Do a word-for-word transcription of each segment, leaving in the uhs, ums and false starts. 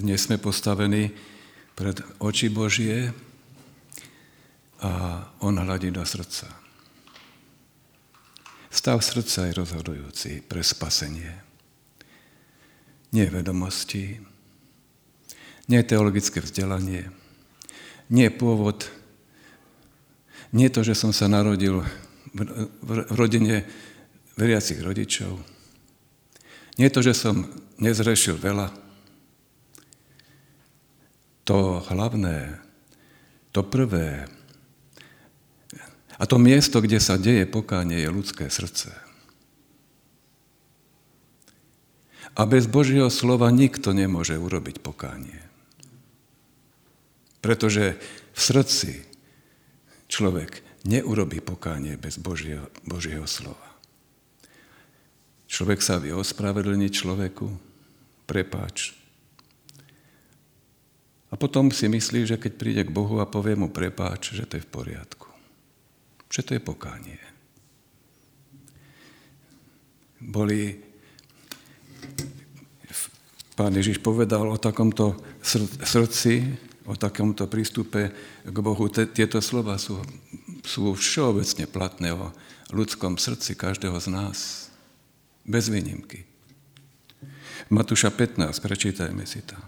dnes sme postavení pred oči Božie a on hľadí do srdca. Stav srdca je rozhodujúci pre spasenie. Nie vedomosti, nie teologické vzdelanie, nie pôvod, nie to, že som sa narodil v rodine veriacich rodičov, nie to, že som nezrešil veľa. To hlavné, to prvé a to miesto, kde sa deje pokánie, je ľudské srdce. A bez Božieho slova nikto nemôže urobiť pokánie. Pretože v srdci človek neurobí pokánie bez Božieho, Božieho slova. Človek sa vie ospravedlniť človeku, prepáč. A potom si myslí, že keď príde k Bohu a povie mu prepáč, že to je v poriadku. Že to je pokánie. Boli... Pán Ježiš povedal o takomto srdci, o takomto prístupe k Bohu. Tieto slova sú, sú všeobecne platné o ľudskom srdci každého z nás. Bez výnimky. Matúša pätnásť, prečítajme si to.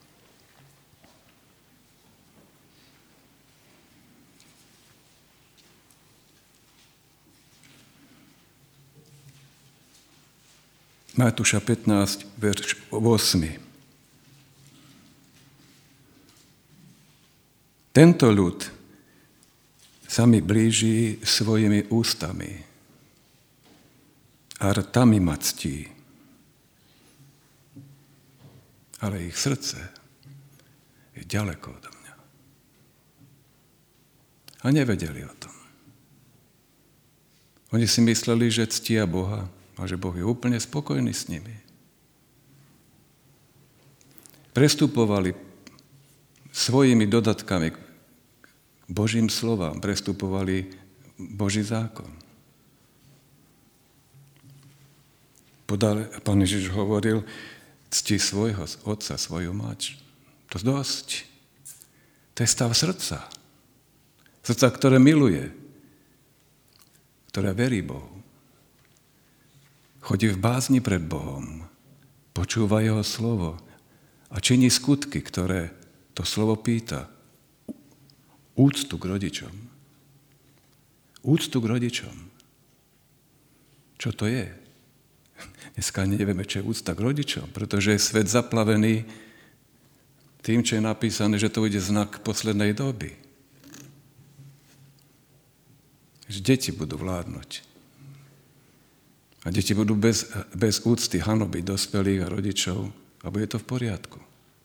Matúša pätnásť, verš osem. Tento ľud sa mi blíži svojimi ústami a rtami ma ctí, ale ich srdce je ďaleko odo mňa. A nevedeli o tom. Oni si mysleli, že ctia Boha, a že Boh je úplne spokojný s nimi. Prestupovali svojimi dodatkami k Božím slovám, prestupovali Boží zákon. Podal, Pán Ježiš hovoril, cti svojho otca, svoju mať. To dosť. To je stav srdca. Srdca, ktoré miluje, ktoré verí Bohu. Chodí v bázni pred Bohom, počúva jeho slovo a činí skutky, ktoré to slovo pýta. Úctu k rodičom. Úctu k rodičom. Čo to je? Dneska nevieme, čo je úcta k rodičom, pretože je svet zaplavený tým, čo je napísané, že to bude znak poslednej doby. Že deti budú vládnuť. A deti budú bez, bez úcty hanobiť dospelých a rodičov a bude to v poriadku.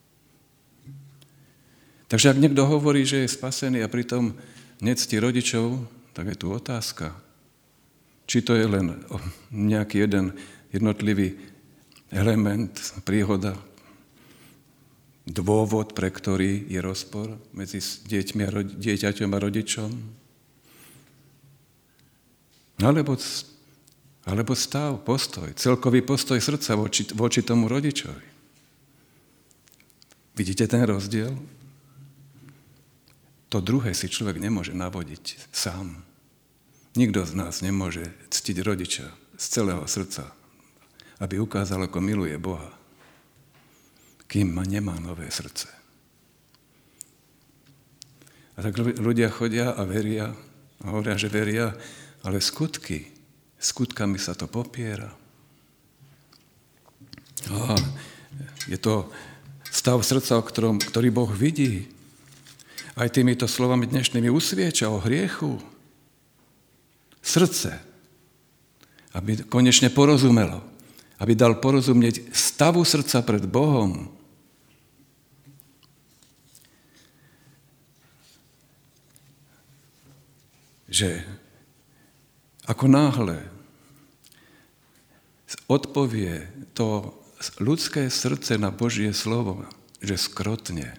Takže ak niekto hovorí, že je spasený a pritom nectí rodičov, tak je tu otázka. Či to je len nejaký jeden jednotlivý element, príhoda, dôvod, pre ktorý je rozpor medzi deťmi a rodi- dieťaťom a rodičom? Alebo Alebo stav, postoj, celkový postoj srdca voči, voči tomu rodičovi. Vidíte ten rozdiel? To druhé si človek nemôže navodiť sám. Nikto z nás nemôže ctiť rodiča z celého srdca, aby ukázal, ako miluje Boha, kým nemá nové srdce. A tak ľudia chodia a veria, a hovoria, že veria, ale skutky, skutkami sa to popiera. A je to stav srdca, o ktorom, ktorý Boh vidí. Aj týmito slovami dnešnými usvieča o hriechu. Srdce, aby konečne porozumelo, aby dal porozumieť stavu srdca pred Bohom. Že ako náhle odpovie to ľudské srdce na Božie slovo, že skrotne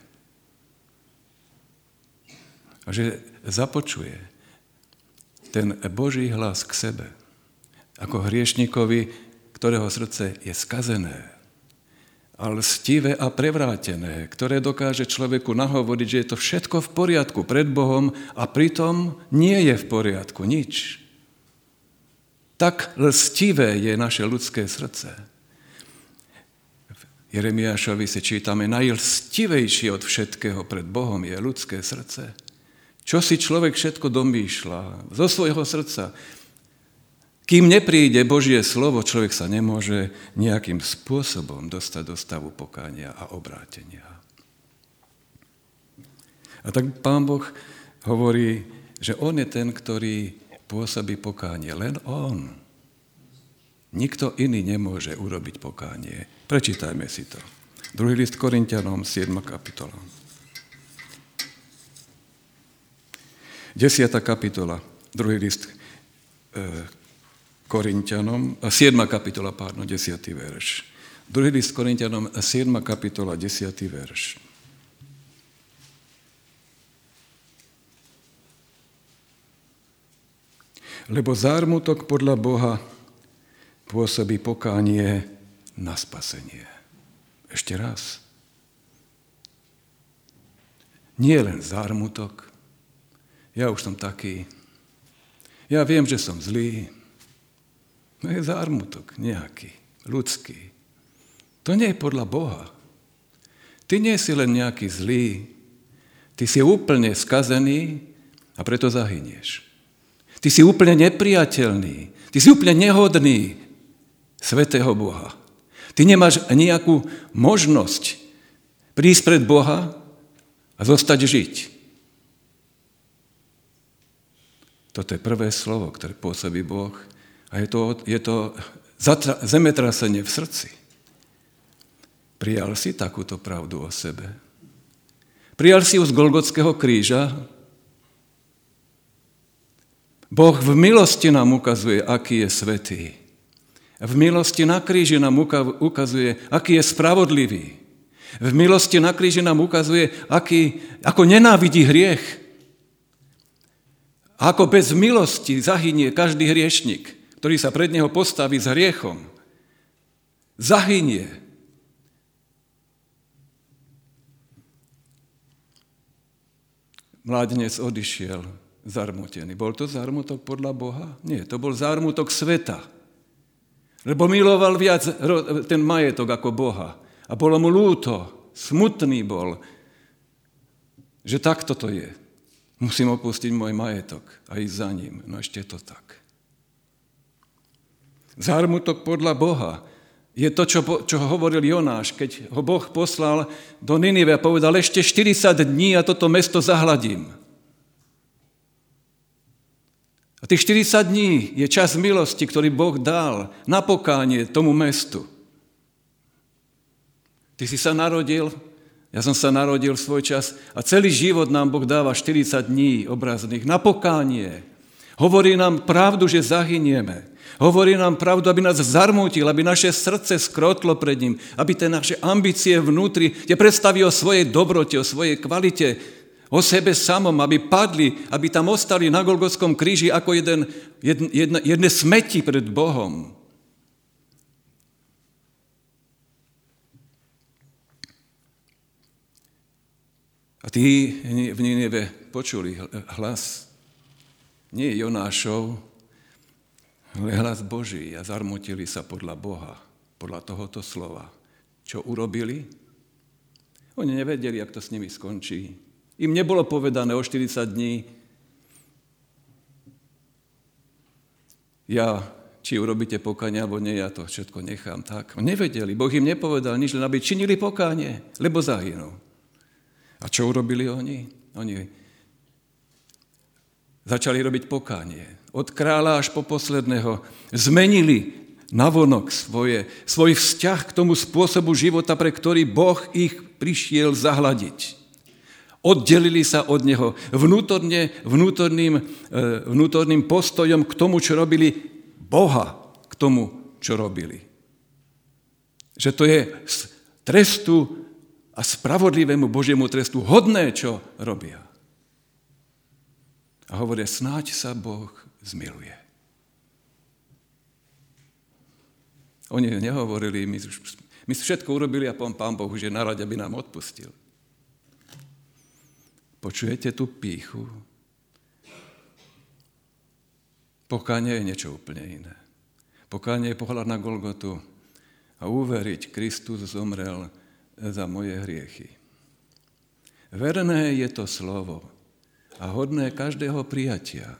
a že započuje ten Boží hlas k sebe, ako hriešnikovi, ktorého srdce je skazené a lstivé a prevrátené, ktoré dokáže človeku nahovoriť, že je to všetko v poriadku pred Bohom a pritom nie je v poriadku nič. Tak lstivé je naše ľudské srdce. V Jeremiášovi si čítame, najlstivejšie od všetkého pred Bohom je ľudské srdce. Čo si človek všetko domýšľa zo svojho srdca. Kým nepríde Božie slovo, človek sa nemôže nejakým spôsobom dostať do stavu pokánia a obrátenia. A tak Pán Boh hovorí, že on je ten, ktorý pôsobí pokánie. Len on. Nikto iný nemôže urobiť pokánie. Prečítajme si to. Druhý list Korinťanom, siedma kapitola. desiata kapitola, druhý list e, Korinťanom, siedma kapitola, pardon, desiatý verš. Druhý list Korinťanom, siedma kapitola, desiatý verš. Lebo zármutok podľa Boha pôsobí pokánie na spasenie. Ešte raz. Nie len zármutok. Ja už som taký. Ja viem, že som zlý. No je zármutok nejaký, ľudský. To nie je podľa Boha. Ty nie si len nejaký zlý. Ty si úplne skazený a preto zahynieš. Ty si úplne nepriateľný. Ty si úplne nehodný svätého Boha. Ty nemáš nejakú možnosť prísť pred Boha a zostať žiť. Toto je prvé slovo, ktoré pôsobí Boh. A je to, je to zatra- zemetrasenie v srdci. Prijal si takúto pravdu o sebe? Prijal si ju z Golgotského kríža? Boh v milosti nám ukazuje, aký je svätý. V milosti na kríži nám ukazuje, aký je spravodlivý. V milosti na kríži nám ukazuje, aký, ako nenávidí hriech. A ako bez milosti zahynie každý hriešnik, ktorý sa pred neho postaví s hriechom. Zahynie. Mládenec odišiel zarmutený. Bol to zármutok podľa Boha? Nie, to bol zármutok sveta. Lebo miloval viac ten majetok ako Boha. A bolo mu ľúto, smutný bol, že takto to je. Musím opustiť môj majetok a ísť za ním. No ešte to tak. Zármutok podľa Boha je to, čo, čo hovoril Jonáš, keď ho Boh poslal do Ninive a povedal, ešte štyridsať dní a toto mesto zahladím. A tých štyridsať dní je čas milosti, ktorý Boh dal na pokánie tomu mestu. Ty si sa narodil, ja som sa narodil v svoj čas a celý život nám Boh dáva štyridsať dní obrazných na pokánie. Hovorí nám pravdu, že zahynieme. Hovorí nám pravdu, aby nás zarmútil, aby naše srdce skrotlo pred ním, aby tie naše ambície vnútri, tie predstavy o svojej dobrote, o svojej kvalite, o sebe samom, aby padli, aby tam ostali na Golgotskom kríži ako jeden, jedne, jedne, jedne smeti pred Bohom. A tí v Ninive počuli hlas, nie Jonášov, ale hlas Boží a zarmutili sa podľa Boha, podľa tohoto slova. Čo urobili? Oni nevedeli, jak to s nimi skončí. Im nebolo povedané o štyridsať dní. Ja, či urobíte pokánie, alebo nie, ja to všetko nechám tak. Nevedeli, Boh im nepovedal nič, len aby činili pokánie, lebo zahynú. A čo urobili oni? Oni začali robiť pokánie. Od kráľa až po posledného zmenili navonok svoje, svoj vzťah k tomu spôsobu života, pre ktorý Boh ich prišiel zahladiť. Oddelili sa od neho vnútorne, vnútorným, vnútorným postojom k tomu, čo robili, Boha k tomu, čo robili. Že to je z trestu a spravodlivému Božiemu trestu hodné, čo robia. A hovoria, snáď sa Boh zmiluje. Oni nehovorili, my, My všetko urobili a Pán Boh už je na rade, aby nám odpustil. Počujete tú pýchu? Pokánie je niečo úplne iné. Pokánie je pohľad na Golgotu a uveriť, Kristus zomrel za moje hriechy. Verné je to slovo a hodné každého prijatia,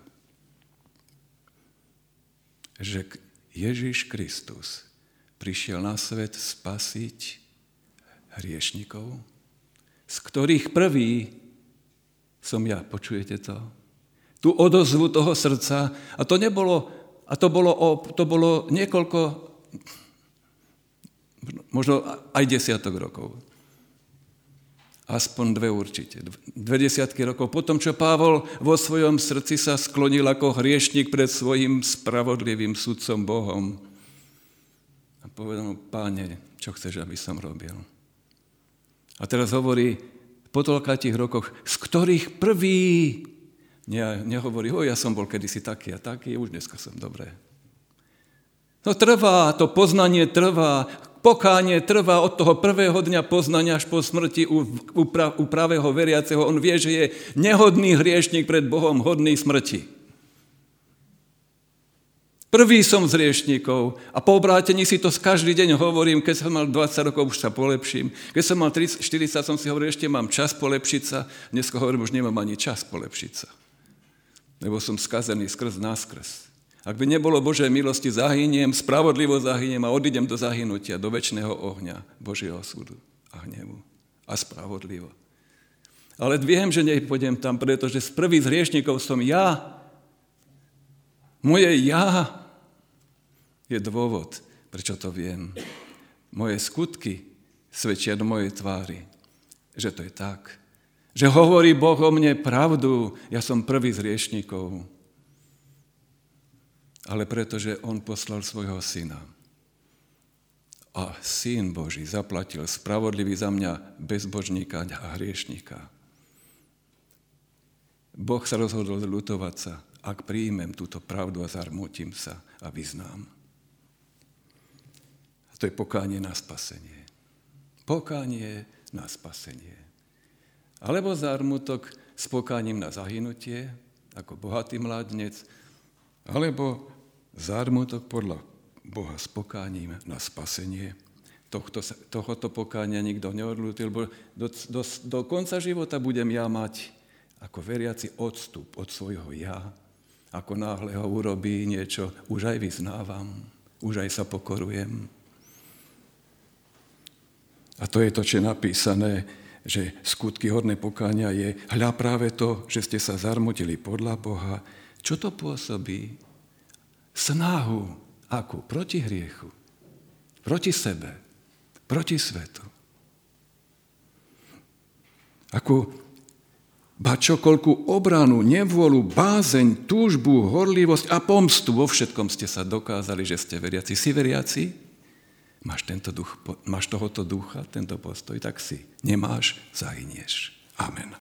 že Ježiš Kristus prišiel na svet spasiť hriešnikov, z ktorých prvý som ja. Počujete to? Tú odozvu toho srdca. A to nebolo, a to bolo, to bolo niekoľko, možno aj desiatok rokov. Aspoň dve určite. Dve desiatky rokov. Potom, čo Pavol vo svojom srdci sa sklonil ako hriešnik pred svojim spravodlivým sudcom Bohom. A povedal mu, Páne, čo chceš, aby som robil? A teraz hovorí, po toľkých rokoch, z ktorých prvý, ne, nehovorí, o, ja som bol kedysi taký a taký, už dneska som dobré. No trvá, to poznanie trvá, pokánie trvá od toho prvého dňa poznania až po smrti u, u, pra, u pravého veriaceho. On vie, že je nehodný hriešnik pred Bohom, hodný smrti. Prvý som z hriešníkov a po obrátení si to každý deň hovorím, keď som mal dvadsať rokov, už sa polepším. Keď som mal tridsať štyridsať, som si hovoril, ešte mám čas polepšiť sa. Dneska hovorím, už nemám ani čas polepšiť sa. Lebo som skazený skrz náskrz. Ak by nebolo Božej milosti, zahyniem, spravodlivo zahyniem a odídem do zahynutia, do večného ohňa Božieho súdu a hnevu. A spravodlivo. Ale viem, že nepôjdem tam, pretože z prvých hriešníkov som ja. Moje ja je dôvod, prečo to viem. Moje skutky svedčia do mojej tvári, že to je tak. Že hovorí Boh o mne pravdu, ja som prvý z hriešníkov. Ale pretože on poslal svojho syna. A syn Boží zaplatil spravodlivý za mňa bezbožníka a hriešníka. Boh sa rozhodol ľutovať sa, ak príjmem túto pravdu a zarmútim sa a vyznám. A to je pokánie na spasenie. Pokánie na spasenie. Alebo zármutok s pokáním na zahynutie, ako bohatý mládenec, alebo zármutok podľa Boha s pokáním na spasenie. Tohto, tohoto pokánia nikto neodľútil, bo do, do, do konca života budem ja mať ako veriaci odstup od svojho ja. Ako náhle ho urobí niečo, už aj vyznávam, už aj sa pokorujem. A to je to, čo je napísané, že skutky hodné pokánia je hľa práve to, že ste sa zarmutili podľa Boha. Čo to pôsobí? Snahu, akú? Proti hriechu, proti sebe, proti svetu. Akú, ba čokoľkú obranu, nevôľu, bázeň, túžbu, horlivosť a pomstu. Vo všetkom ste sa dokázali, že ste veriaci. Si veriaci? Máš, tento duch, máš tohoto ducha, tento postoj, tak si. Nemáš, zahynieš. Amen.